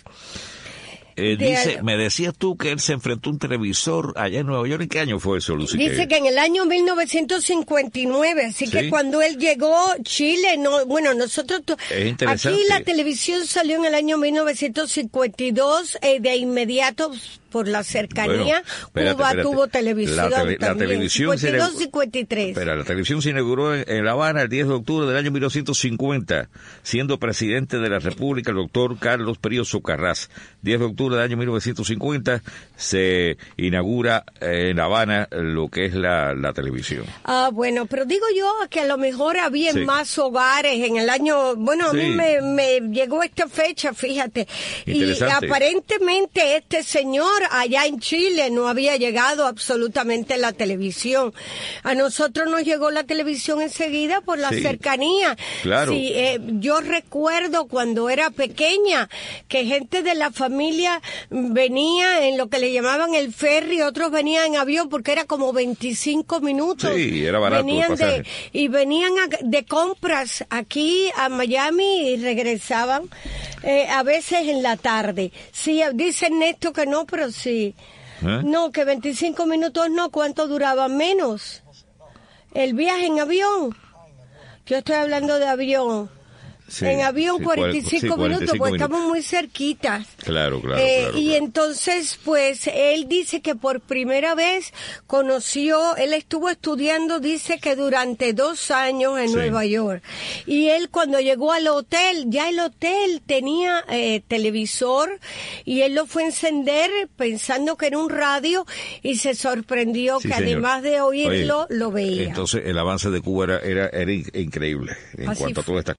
Eh, dice, me decías tú que él se enfrentó a un televisor allá en Nueva York. ¿En qué año fue eso, Lucy? Dice que en el año mil novecientos cincuenta y nueve, así ¿sí? que cuando él llegó Chile, no, bueno, nosotros, aquí la televisión salió en el año mil novecientos cincuenta y dos, eh, de inmediato por la cercanía, bueno, espérate, Cuba espérate. tuvo televisión la, tele, la televisión cincuenta y dos, cincuenta y tres. Espera, la televisión se inauguró en, en La Habana el diez de octubre del año mil novecientos cincuenta, siendo presidente de la República el doctor Carlos Perio Socarrás. diez de octubre del año mil novecientos cincuenta se inaugura eh, en La Habana lo que es la, la televisión. Ah, bueno, pero digo yo que a lo mejor había sí. más hogares en el año, bueno, sí. a mí me, me llegó esta fecha, fíjate, y aparentemente este señor allá en Chile no había llegado absolutamente la televisión. A nosotros nos llegó la televisión enseguida por la sí, cercanía. Claro. Sí, eh, yo recuerdo cuando era pequeña que gente de la familia venía en lo que le llamaban el ferry, otros venían en avión porque era como veinticinco minutos. Sí, era barato venían el pasaje. De, y venían a, de compras aquí a Miami y regresaban eh, a veces en la tarde. Sí, dice Néstor que no, pero sí. ¿Eh? No, que veinticinco minutos no, ¿cuánto duraba? Menos. El viaje en avión. Yo estoy hablando de avión. Sí, en avión sí, cuarenta y cinco sí, minutos, cuarenta y cinco pues minutos. Estamos muy cerquitas. Claro, claro, eh, claro. Y claro. entonces, pues, él dice que por primera vez conoció, él estuvo estudiando, dice que durante dos años en sí. Nueva York. Y él cuando llegó al hotel, ya el hotel tenía eh, televisor y él lo fue a encender pensando que era un radio y se sorprendió sí, que señor. además de oírlo, Oye, lo veía. Entonces, el avance de Cuba era, era, era increíble en Así cuanto a todas estas